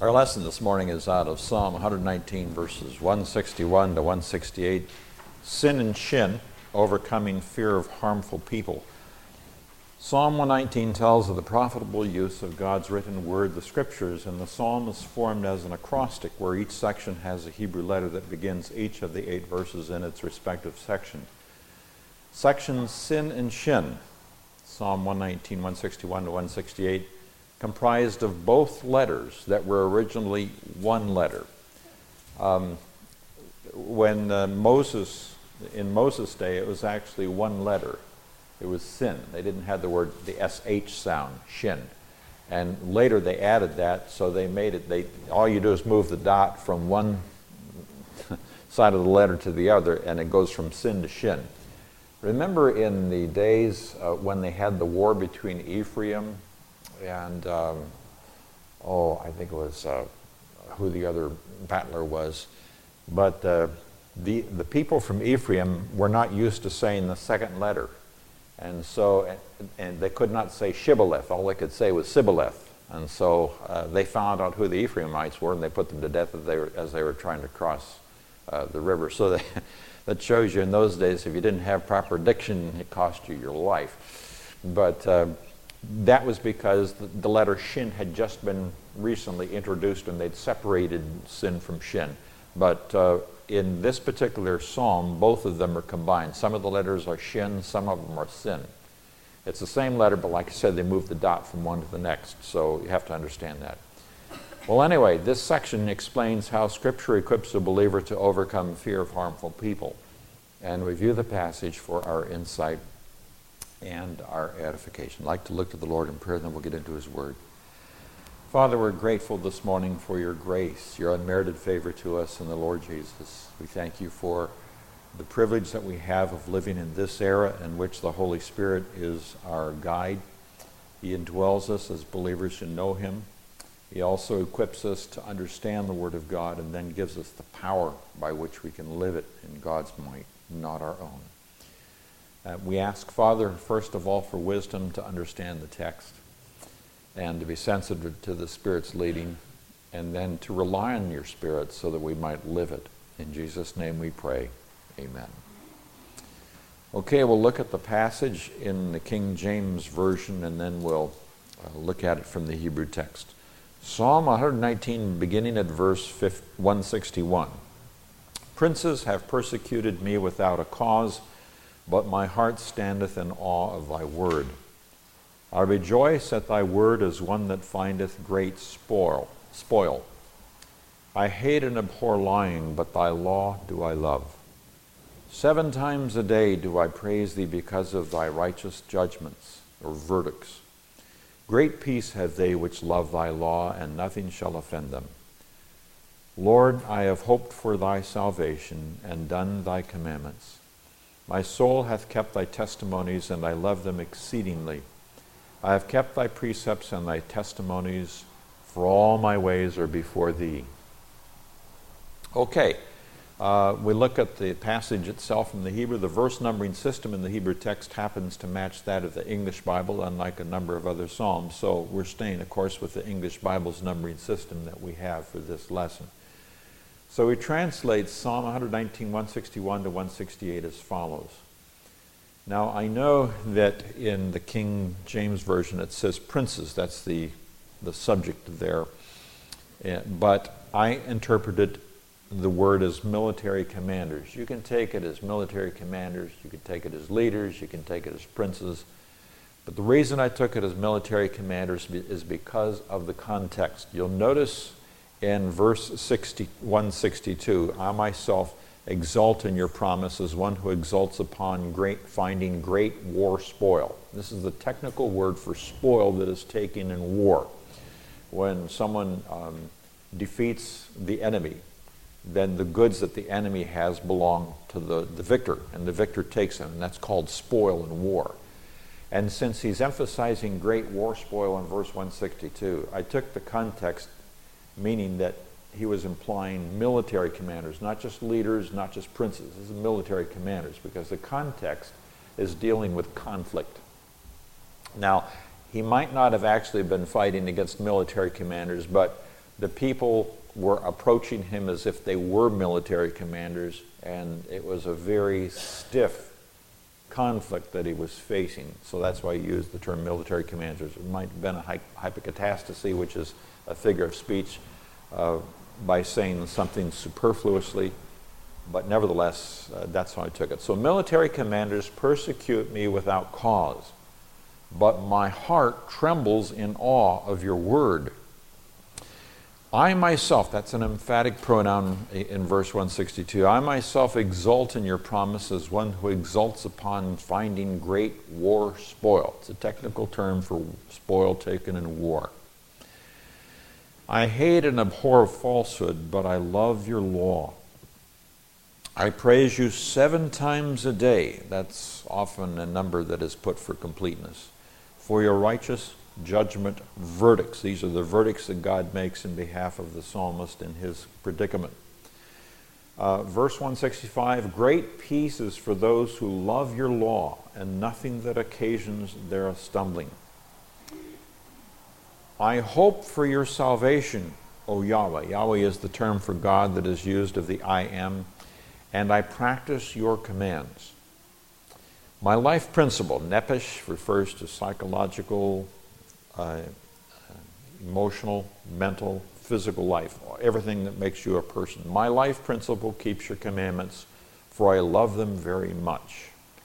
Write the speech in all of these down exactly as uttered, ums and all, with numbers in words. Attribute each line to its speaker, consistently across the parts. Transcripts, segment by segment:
Speaker 1: Our lesson this morning is out of Psalm one nineteen, verses one sixty-one to one sixty-eight. Sin and Shin, overcoming fear of harmful people. Psalm one nineteen tells of the profitable use of God's written word, the scriptures, and the psalm is formed as an acrostic where each section has a Hebrew letter that begins each of the eight verses in its respective section. Sections Sin and Shin, Psalm one nineteen, one sixty-one to one sixty-eight, comprised of both letters that were originally one letter. Um, when uh, Moses, in Moses' day, it was actually one letter. It was sin. They didn't have the word, the S H sound, shin. And later they added that, so they made it, they, all you do is move the dot from one side of the letter to the other, and it goes from sin to shin. Remember in the days uh, when they had the war between Ephraim and, um, oh, I think it was uh, who the other battler was, but uh, the, the people from Ephraim were not used to saying the second letter. And so, and, and they could not say Shibboleth. All they could say was Sibboleth. And so uh, they found out who the Ephraimites were, and they put them to death as they were, as they were trying to cross uh, the river. So they, that shows you in those days, if you didn't have proper diction, it cost you your life. But uh, that was because the, the letter Shin had just been recently introduced, and they'd separated sin from Shin. But uh, in this particular psalm, both of them are combined. Some of the letters are Shin, some of them are Sin. It's the same letter, but like I said, they moved the dot from one to the next, so you have to understand that. Well, anyway, this section explains how Scripture equips a believer to overcome fear of harmful people, and review the passage for our insight and our edification. I'd like to look to the Lord in prayer, then we'll get into His Word. Father, we're grateful this morning for your grace, your unmerited favor to us in the Lord Jesus. We thank you for the privilege that we have of living in this era in which the Holy Spirit is our guide. He indwells us as believers who know Him. He also equips us to understand the Word of God and then gives us the power by which we can live it in God's might, not our own. Uh, we ask, Father, first of all, for wisdom to understand the text, and to be sensitive to the Spirit's leading, and then to rely on your Spirit so that we might live it. In Jesus' name we pray. Amen. Okay, we'll look at the passage in the King James Version, and then we'll uh, look at it from the Hebrew text. Psalm one nineteen, beginning at verse one sixty-one. Princes have persecuted me without a cause, but my heart standeth in awe of thy word. I rejoice at thy word as one that findeth great spoil. spoil. I hate and abhor lying, but thy law do I love. Seven times a day do I praise thee because of thy righteous judgments, or verdicts. Great peace have they which love thy law, and nothing shall offend them. Lord, I have hoped for thy salvation, and done thy commandments. My soul hath kept thy testimonies, and I love them exceedingly. I have kept thy precepts and thy testimonies, for all my ways are before thee. Okay, uh, we look at the passage itself in the Hebrew. The verse numbering system in the Hebrew text happens to match that of the English Bible, unlike a number of other psalms. So we're staying, of course, with the English Bible's numbering system that we have for this lesson. So we translate Psalm one nineteen, one sixty-one to one sixty-eight as follows. Now, I know that in the King James Version it says princes. That's the, the subject there. Uh, but I interpreted the word as military commanders. You can take it as military commanders. You can take it as leaders. You can take it as princes. But the reason I took it as military commanders is because of the context. You'll notice in verse one sixty-two, I myself exult in your promise as one who exults upon great finding great war spoil. This is the technical word for spoil that is taken in war. When someone um, defeats the enemy, then the goods that the enemy has belong to the, the victor, and the victor takes them, and that's called spoil in war. And since he's emphasizing great war spoil in verse one sixty-two, I took the context meaning that he was implying military commanders, not just leaders, not just princes. This is military commanders, because the context is dealing with conflict. Now, he might not have actually been fighting against military commanders, but the people were approaching him as if they were military commanders, and it was a very stiff conflict that he was facing. So that's why he used the term military commanders. It might have been a hy- hypocatastasis, which is a figure of speech, uh, by saying something superfluously, but nevertheless, uh, that's how I took it. So military commanders persecute me without cause, but my heart trembles in awe of your word. I myself, that's an emphatic pronoun in verse one sixty-two, I myself exult in your promise as one who exults upon finding great war spoil. It's a technical term for spoil taken in war. I hate and abhor falsehood, but I love your law. I praise you seven times a day. That's often a number that is put for completeness. For your righteous judgment verdicts. These are the verdicts that God makes in behalf of the psalmist in his predicament. Uh, verse one sixty-five, great peace is for those who love your law, and nothing that occasions their stumbling. I hope for your salvation, O Yahweh. Yahweh is the term for God that is used of the I am. And I practice your commands. My life principle, nephesh, refers to psychological, uh, emotional, mental, physical life, everything that makes you a person. My life principle keeps your commandments, for I love them very much.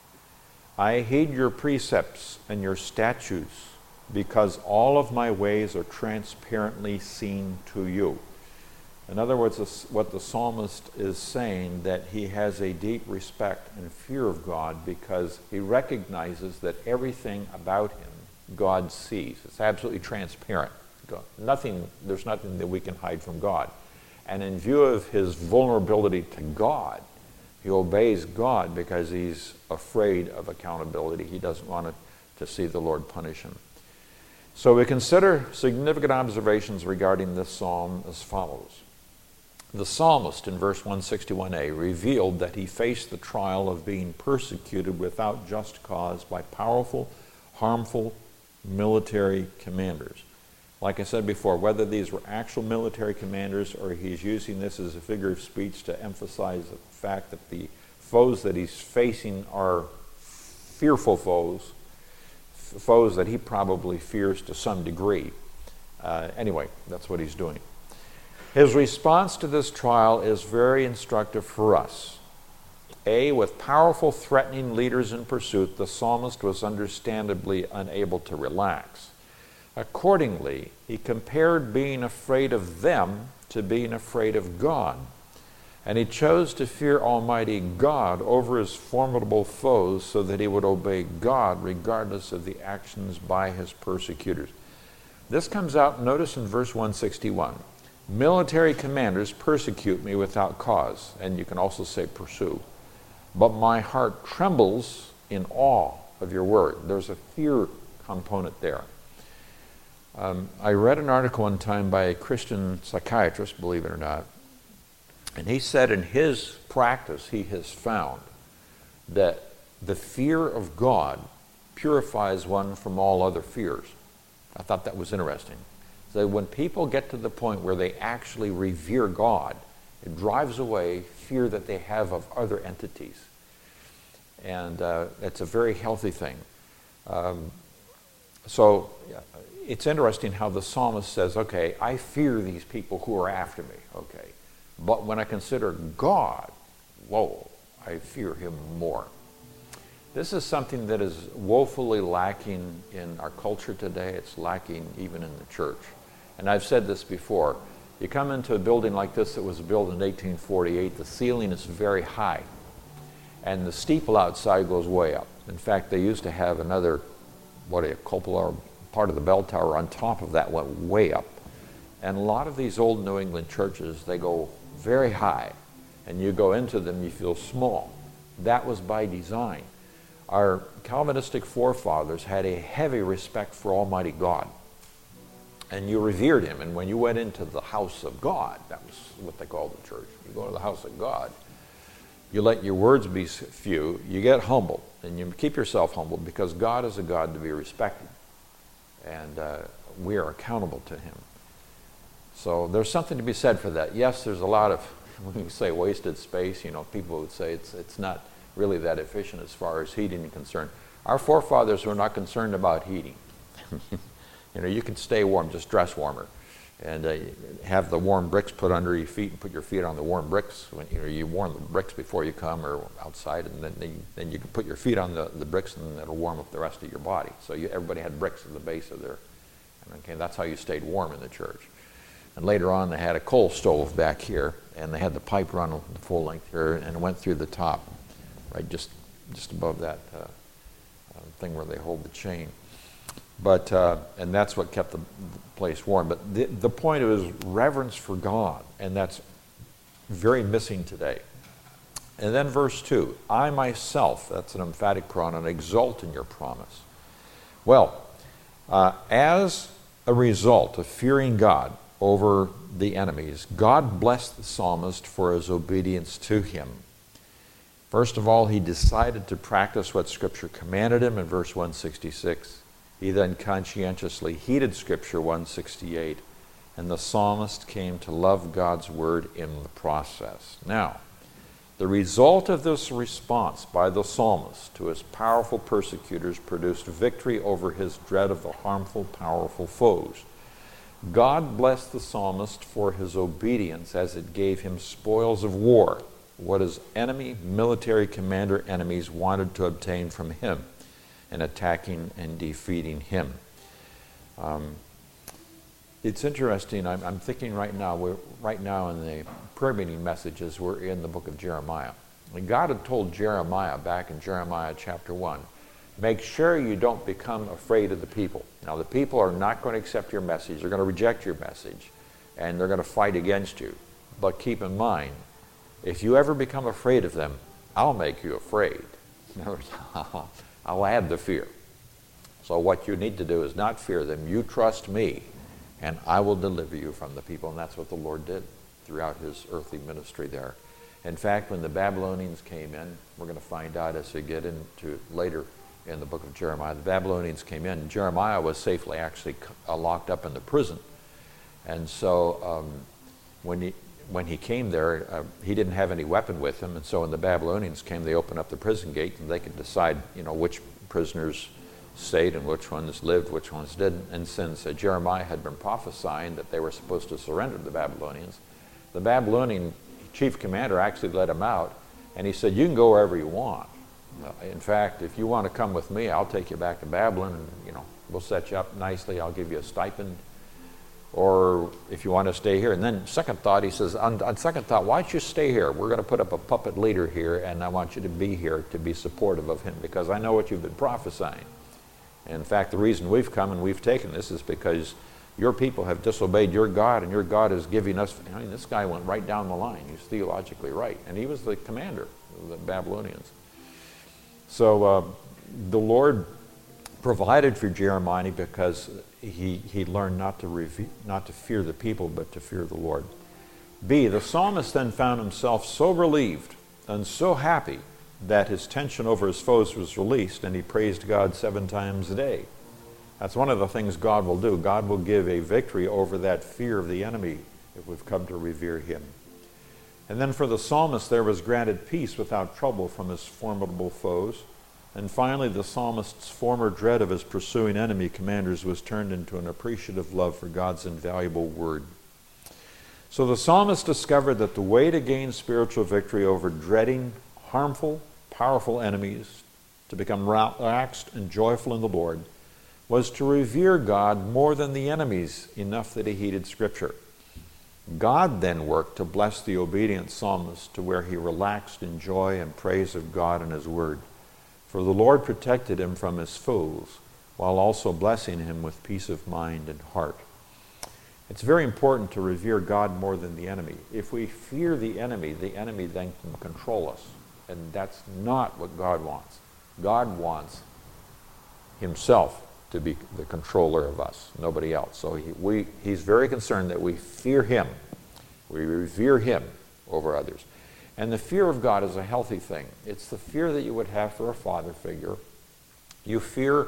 Speaker 1: I heed your precepts and your statutes, because all of my ways are transparently seen to you. In other words, what the psalmist is saying, that he has a deep respect and fear of God because he recognizes that everything about him God sees. It's absolutely transparent. Nothing, there's nothing that we can hide from God. And in view of his vulnerability to God, he obeys God because he's afraid of accountability. He doesn't want to, to see the Lord punish him. So we consider significant observations regarding this psalm as follows. The psalmist in verse one sixty-one a revealed that he faced the trial of being persecuted without just cause by powerful, harmful military commanders. Like I said before, whether these were actual military commanders or he's using this as a figure of speech to emphasize the fact that the foes that he's facing are fearful foes, f- foes that he probably fears to some degree. Uh, anyway, that's what he's doing. His response to this trial is very instructive for us. A, with powerful, threatening leaders in pursuit, the psalmist was understandably unable to relax. Accordingly, he compared being afraid of them to being afraid of God. And he chose to fear Almighty God over his formidable foes so that he would obey God regardless of the actions by his persecutors. This comes out, notice in verse one sixty-one. Military commanders persecute me without cause, and you can also say pursue. But my heart trembles in awe of your word. There's a fear component there. Um, I read an article one time by a Christian psychiatrist, believe it or not, and he said in his practice he has found that the fear of God purifies one from all other fears. I thought that was interesting. So when people get to the point where they actually revere God, it drives away fear that they have of other entities. And uh, it's a very healthy thing. Um, so it's interesting how the psalmist says, okay, I fear these people who are after me, okay. But when I consider God, whoa, I fear him more. This is something that is woefully lacking in our culture today. It's lacking even in the church. And I've said this before. You come into a building like this that was built in eighteen forty-eight, the ceiling is very high. And the steeple outside goes way up. In fact, they used to have another, what a cupola, part of the bell tower on top of that went way up. And a lot of these old New England churches, they go very high. And you go into them, you feel small. That was by design. Our Calvinistic forefathers had a heavy respect for Almighty God. And you revered him. And when you went into the house of God, that was what they called the church. You go to the house of God, you let your words be few, you get humble, and you keep yourself humble because God is a God to be respected. And uh, we are accountable to him. So there's something to be said for that. Yes, there's a lot of, when you say wasted space, you know, people would say it's, it's not really that efficient as far as heating is concerned. Our forefathers were not concerned about heating. You know, you can stay warm, just dress warmer. And uh, have the warm bricks put under your feet and put your feet on the warm bricks. When you know you warm the bricks before you come or outside, and then they, then you can put your feet on the, the bricks, and it'll warm up the rest of your body. So you, everybody had bricks at the base of their. Okay, that's how you stayed warm in the church. And later on, they had a coal stove back here, and they had the pipe run the full length here, and it went through the top, right, just just above that uh, uh, thing where they hold the chain. But, uh, and that's what kept the place warm. But the, the point is reverence for God, and that's very missing today. And then verse two, I myself, that's an emphatic pronoun, exult in your promise. Well, uh, as a result of fearing God over the enemies, God blessed the psalmist for his obedience to him. First of all, he decided to practice what Scripture commanded him in verse one sixty-six. He then conscientiously heeded Scripture one sixty-eight, and the psalmist came to love God's word in the process. Now, the result of this response by the psalmist to his powerful persecutors produced victory over his dread of the harmful, powerful foes. God blessed the psalmist for his obedience as it gave him spoils of war, what his enemy, military commander enemies wanted to obtain from him in attacking and defeating him. Um, it's interesting, I'm, I'm thinking right now, we're right now in the prayer meeting messages, we're in the book of Jeremiah. And God had told Jeremiah back in Jeremiah chapter one, make sure you don't become afraid of the people. Now the people are not going to accept your message, they're going to reject your message, and they're going to fight against you. But keep in mind, if you ever become afraid of them, I'll make you afraid. In other words, I'll add the fear. So what you need to do is not fear them. You trust me, and I will deliver you from the people. And that's what the Lord did throughout his earthly ministry there. In fact, when the Babylonians came in, we're going to find out as we get into later in the book of Jeremiah, the Babylonians came in. Jeremiah was safely actually uh, locked up in the prison. And so um, when he when he came there, uh, he didn't have any weapon with him, and so when the Babylonians came, they opened up the prison gate, and they could decide, you know, which prisoners stayed and which ones lived, which ones didn't. And since uh, Jeremiah had been prophesying that they were supposed to surrender to the Babylonians, the Babylonian chief commander actually let him out, and he said, you can go wherever you want. Uh, in fact, if you want to come with me, I'll take you back to Babylon, and, you know, we'll set you up nicely, I'll give you a stipend. Or if you want to stay here. And then second thought, he says, on, on second thought, why don't you stay here? We're going to put up a puppet leader here, and I want you to be here to be supportive of him, because I know what you've been prophesying. And in fact, the reason we've come and we've taken this is because your people have disobeyed your God, and your God is giving us, I mean, this guy went right down the line. He's theologically right. And he was the commander of the Babylonians. So uh, the Lord provided for Jeremiah because he, he learned not to, reve- not to fear the people, but to fear the Lord. B, the psalmist then found himself so relieved and so happy that his tension over his foes was released, and he praised God seven times a day. That's one of the things God will do. God will give a victory over that fear of the enemy if we've come to revere him. And then for the psalmist, there was granted peace without trouble from his formidable foes. And finally, the psalmist's former dread of his pursuing enemy commanders was turned into an appreciative love for God's invaluable word. So the psalmist discovered that the way to gain spiritual victory over dreading harmful, powerful enemies, to become relaxed and joyful in the Lord, was to revere God more than the enemies, enough that he heeded Scripture. God then worked to bless the obedient psalmist to where he relaxed in joy and praise of God and his word. For the Lord protected him from his foes, while also blessing him with peace of mind and heart. It's very important to revere God more than the enemy. If we fear the enemy, the enemy then can control us. And that's not what God wants. God wants himself to be the controller of us, nobody else. So he, we, he's very concerned that we fear him. We revere him over others. And the fear of God is a healthy thing. It's the fear that you would have for a father figure. You fear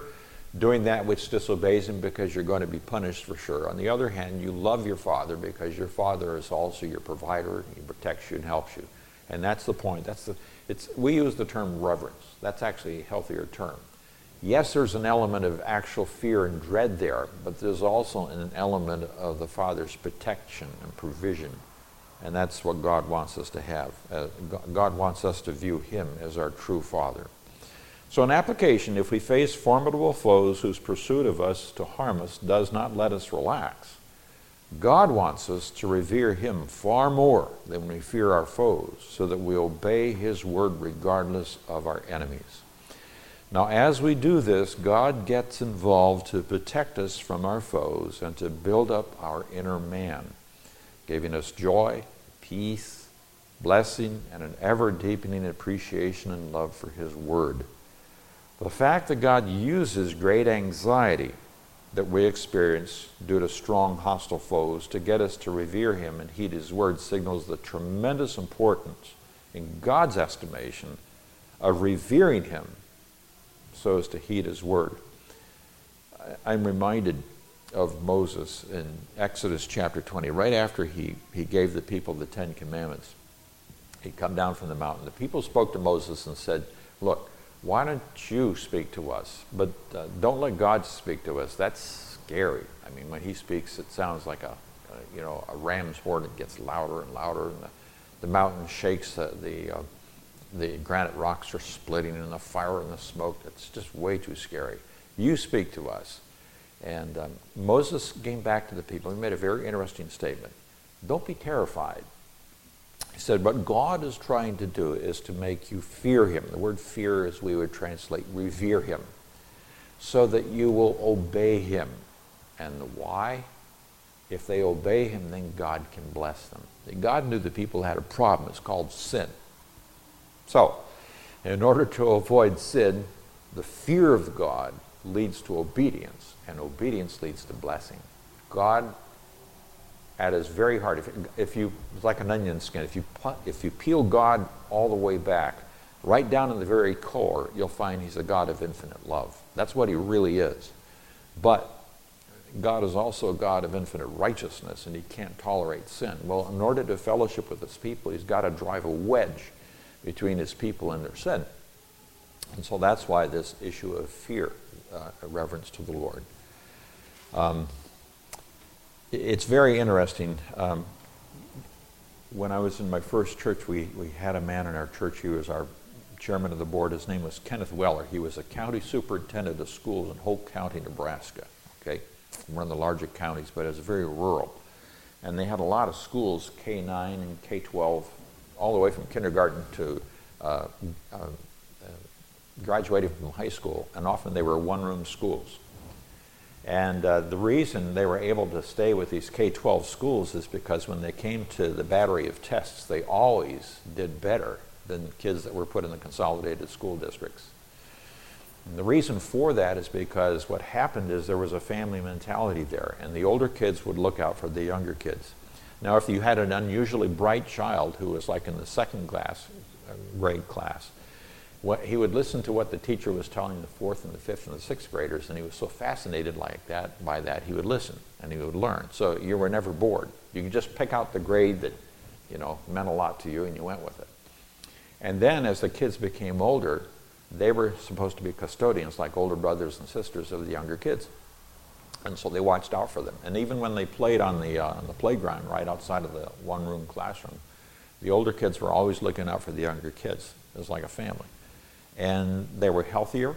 Speaker 1: doing that which disobeys him because you're going to be punished for sure. On the other hand, you love your father because your father is also your provider. He protects you and helps you. And that's the point. That's the, it's, we use the term reverence. That's actually a healthier term. Yes, there's an element of actual fear and dread there, but there's also an element of the Father's protection and provision. And that's what God wants us to have. Uh, God wants us to view him as our true Father. So in application, if we face formidable foes whose pursuit of us to harm us does not let us relax, God wants us to revere him far more than we fear our foes, so that we obey his word regardless of our enemies. Now, as we do this, God gets involved to protect us from our foes and to build up our inner man, giving us joy, peace, blessing, and an ever-deepening appreciation and love for his word. The fact that God uses great anxiety that we experience due to strong hostile foes to get us to revere him and heed his word signals the tremendous importance, in God's estimation, of revering him so as to heed his word. I'm reminded of Moses in Exodus chapter twenty, right after he, he gave the people the Ten Commandments. He'd come down from the mountain. The people spoke to Moses and said, look, why don't you speak to us? But uh, don't let God speak to us. That's scary. I mean, when he speaks, it sounds like a, a you know, a ram's horn. It gets louder and louder, and the, the mountain shakes. Uh, the uh, the granite rocks are splitting, and the fire and the smoke. It's just way too scary. You speak to us. And um, Moses came back to the people. He made a very interesting statement. Don't be terrified. He said, what God is trying to do is to make you fear him. The word fear, as we would translate, revere him, so that you will obey him. And the why? If they obey him, then God can bless them. God knew the people had a problem. It's called sin. So, in order to avoid sin, the fear of God leads to obedience, and obedience leads to blessing. God, at his very heart, if, if you, it's like an onion skin, if you, if you peel God all the way back, right down in the very core, you'll find he's a God of infinite love. That's what he really is. But God is also a God of infinite righteousness, and he can't tolerate sin. Well, in order to fellowship with his people, he's got to drive a wedge between his people and their sin. And so that's why this issue of fear, uh, a reverence to the Lord. Um, it's very interesting. Um, when I was in my first church, we, we had a man in our church. He was our chairman of the board. His name was Kenneth Weller. He was a county superintendent of schools in Hope County, Nebraska. Okay, one of the larger counties, but it was very rural. And they had a lot of schools, K nine and K twelve, all the way from kindergarten to uh, uh, uh, graduating from high school, and often they were one-room schools. And uh, the reason they were able to stay with these K twelve schools is because when they came to the battery of tests, they always did better than kids that were put in the consolidated school districts. And the reason for that is because what happened is there was a family mentality there, and the older kids would look out for the younger kids. Now, if you had an unusually bright child who was like in the second class, uh, grade class, what, he would listen to what the teacher was telling the fourth and the fifth and the sixth graders, and he was so fascinated like that by that, he would listen and he would learn. So you were never bored. You could just pick out the grade that, you know, meant a lot to you, and you went with it. And then as the kids became older, they were supposed to be custodians, like older brothers and sisters of the younger kids. And so they watched out for them. And even when they played on the, uh, on the playground right outside of the one-room classroom, the older kids were always looking out for the younger kids. It was like a family. And they were healthier.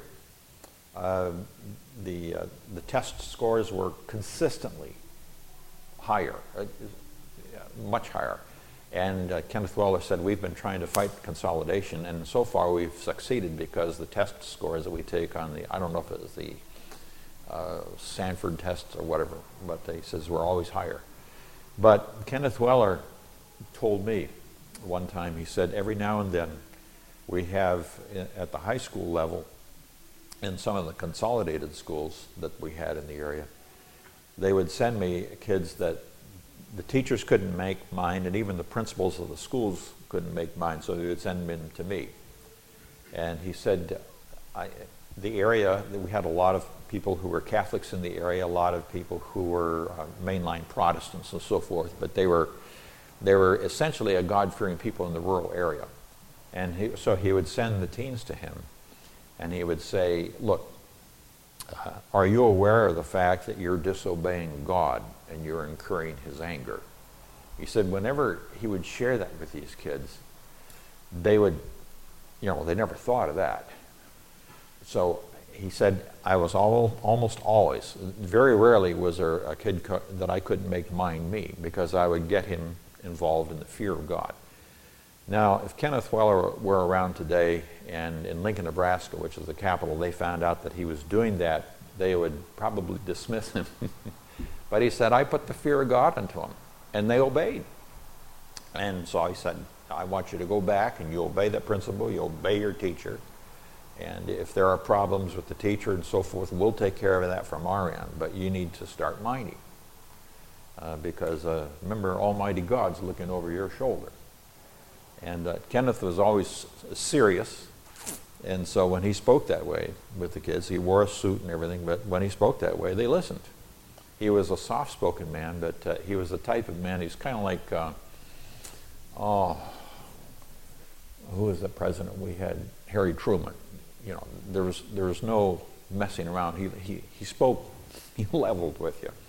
Speaker 1: Uh, the, uh, the test scores were consistently higher, uh, much higher. And uh, Kenneth Weller said, we've been trying to fight consolidation, and so far we've succeeded because the test scores that we take on the, I don't know if it was the uh, Sanford tests or whatever, but he says we're always higher. But Kenneth Weller told me one time, he said, every now and then we have at the high school level, in some of the consolidated schools that we had in the area, they would send me kids that the teachers couldn't make mind, and even the principals of the schools couldn't make mind, so they would send them to me. And he said, I, the area, we had a lot of people who were Catholics in the area, a lot of people who were uh, mainline Protestants and so forth, but they were, they were essentially a God-fearing people in the rural area. And he, so he would send the teens to him, and he would say, look, uh, are you aware of the fact that you're disobeying God and you're incurring his anger? He said whenever he would share that with these kids, they would, you know, they never thought of that. So he said, I was all, almost always, very rarely was there a kid co- that I couldn't make mind me, because I would get him involved in the fear of God. Now, if Kenneth Weller were around today and in Lincoln, Nebraska, which is the capital, they found out that he was doing that, they would probably dismiss him. But he said, I put the fear of God into them, and they obeyed. And so he said, I want you to go back and you obey that principle, you obey your teacher. And if there are problems with the teacher and so forth, we'll take care of that from our end. But you need to start minding. Uh, because uh, remember, Almighty God's looking over your shoulder. And uh, Kenneth was always serious. And so when he spoke that way with the kids, he wore a suit and everything, but when he spoke that way, they listened. He was a soft-spoken man, but uh, he was the type of man, he's kind of like, uh, oh, who was the president we had? Harry Truman. You know, there was, there was no messing around. He, he, he spoke, he leveled with you.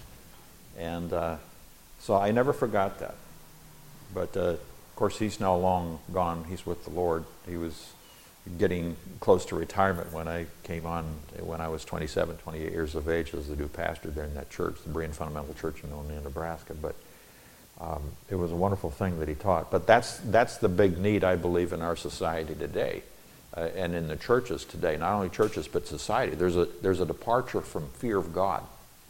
Speaker 1: And uh, so I never forgot that. But uh, of course, he's now long gone. He's with the Lord. He was getting close to retirement when I came on, when I was twenty-seven, twenty-eight years of age as the new pastor there in that church, the Berean Fundamental Church in Oneida, Nebraska. But um, it was a wonderful thing that he taught. But that's, that's the big need, I believe, in our society today. Uh, and in the churches today, not only churches, but society. There's a, there's a departure from fear of God.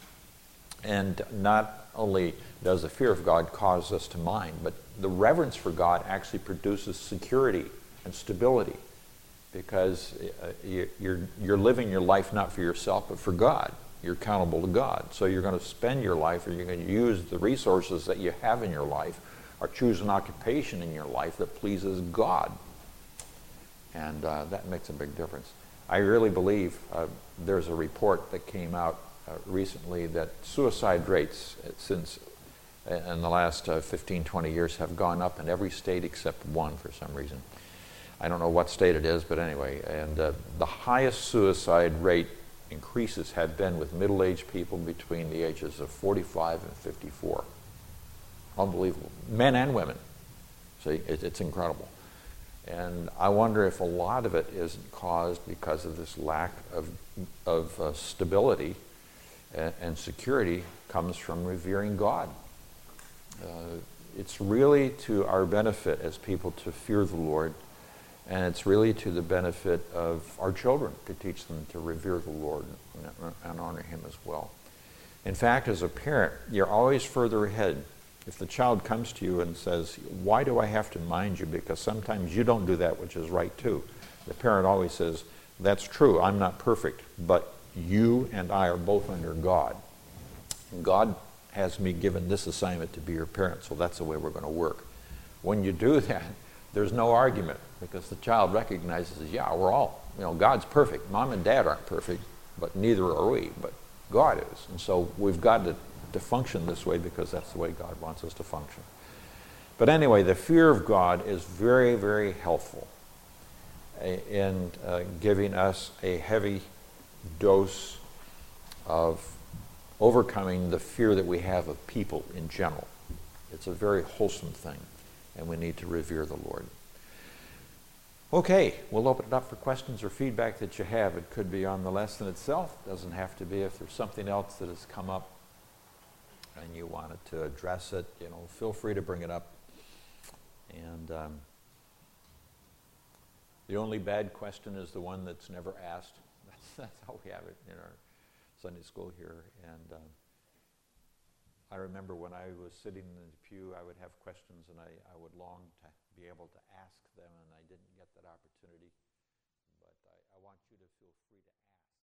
Speaker 1: And not only does the fear of God cause us to mind, but the reverence for God actually produces security and stability, because uh, you, you're, you're living your life not for yourself, but for God. You're accountable to God. So you're going to spend your life, or you're going to use the resources that you have in your life, or choose an occupation in your life that pleases God. And uh, that makes a big difference. I really believe uh, there's a report that came out uh, recently that suicide rates since uh, in the last uh, fifteen, twenty years have gone up in every state except one for some reason. I don't know what state it is, but anyway, and uh, the highest suicide rate increases have been with middle-aged people between the ages of forty-five and fifty-four. Unbelievable. Men and women. See, it, it's incredible. And I wonder if a lot of it isn't caused because of this lack of, of uh, stability and, and security comes from revering God. Uh, it's really to our benefit as people to fear the Lord, and it's really to the benefit of our children to teach them to revere the Lord and, and honor him as well. In fact, as a parent, you're always further ahead. If the child comes to you and says, why do I have to mind you? Because sometimes you don't do that which is right too. The parent always says, that's true, I'm not perfect, but you and I are both under God. And God has me given this assignment to be your parent, so that's the way we're going to work. When you do that, there's no argument, because the child recognizes, yeah, we're all, you know, God's perfect. Mom and Dad aren't perfect, but neither are we, but God is. And so we've got to to function this way because that's the way God wants us to function. But anyway, the fear of God is very, very helpful in uh, giving us a heavy dose of overcoming the fear that we have of people in general. It's a very wholesome thing, and we need to revere the Lord. Okay, we'll open it up for questions or feedback that you have. It could be on the lesson itself. It doesn't have to be. If there's something else that has come up and you wanted to address it, you know, feel free to bring it up. And um, the only bad question is the one that's never asked. That's, that's how we have it in our Sunday school here. And um, I remember when I was sitting in the pew, I would have questions, and I, I would long to be able to ask them, and I didn't get that opportunity. But I, I want you to feel free to ask.